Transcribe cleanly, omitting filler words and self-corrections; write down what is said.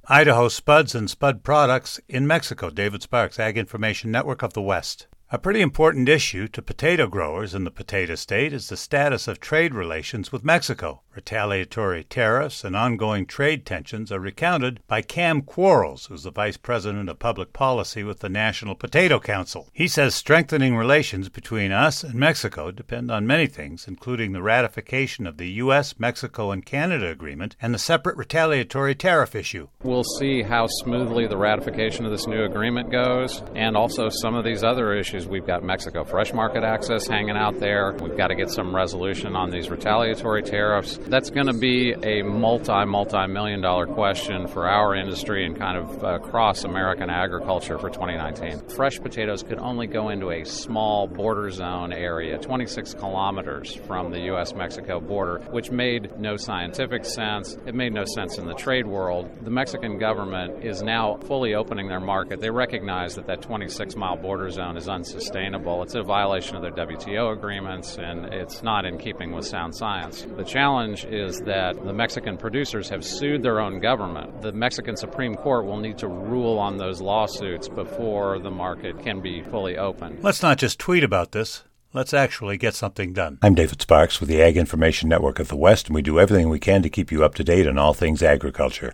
Idaho Spuds and Spud Products in Mexico. David Sparks, Ag Information Network of the West. A pretty important issue to potato growers in the potato state is the status of trade relations with Mexico. Retaliatory tariffs and ongoing trade tensions are recounted by Cam Quarles, who's the Vice President of Public Policy with the National Potato Council. He says strengthening relations between us and Mexico depend on many things, including the ratification of the U.S., Mexico, and Canada agreement and the separate retaliatory tariff issue. We'll see how smoothly the ratification of this new agreement goes, and also some of these other issues. We've got Mexico fresh market access hanging out there. We've got to get some resolution on these retaliatory tariffs. That's going to be a multi-million-dollar question for our industry and kind of across American agriculture for 2019. Fresh potatoes could only go into a small border zone area, 26 kilometers from the U.S.-Mexico border, which made no scientific sense. It made no sense in the trade world. The Mexican government is now fully opening their market. They recognize that 26-mile border zone is unsustainable. It's a violation of their WTO agreements, and it's not in keeping with sound science. The challenge is that the Mexican producers have sued their own government. The Mexican Supreme Court will need to rule on those lawsuits before the market can be fully open. Let's not just tweet about this. Let's actually get something done. I'm David Sparks with the Ag Information Network of the West, and we do everything we can to keep you up to date on all things agriculture.